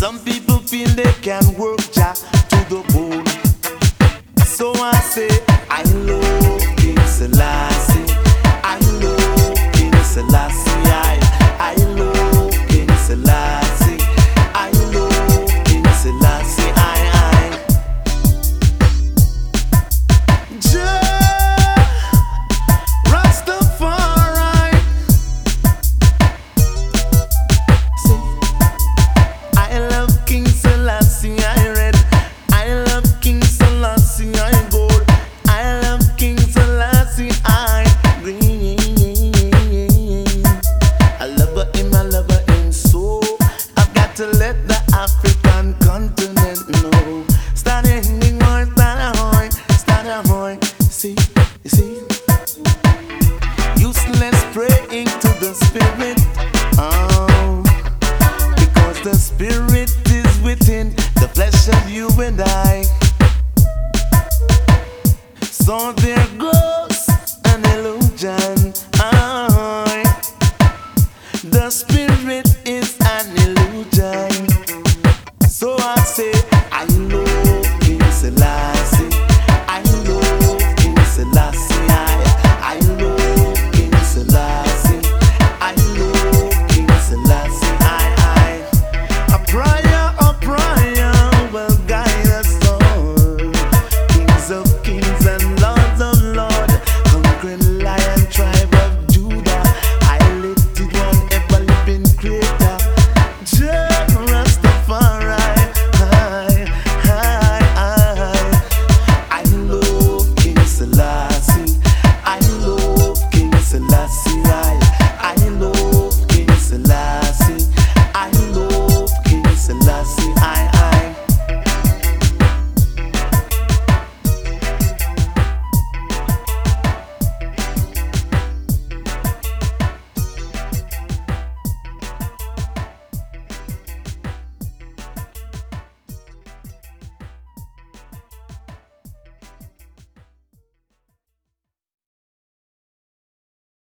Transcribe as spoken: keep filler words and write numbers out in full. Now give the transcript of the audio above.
Some people feel they can work Jah to the bone. So I say, I love King Selassie. I love King Selassie. I, I love King Selassie. I love King Selassie. I, I. Jah Rastafari. See, I love King Selassie. I read. I love King Selassie. I gold. I love King Selassie. I green. I love him. I love him so. I've got to let the African continent know. Stand a hinging boy, stand a hoy, stand a hoy. See, you see, useless praying to the spirit. Oh, because the spirit is within the flesh of you and I. So there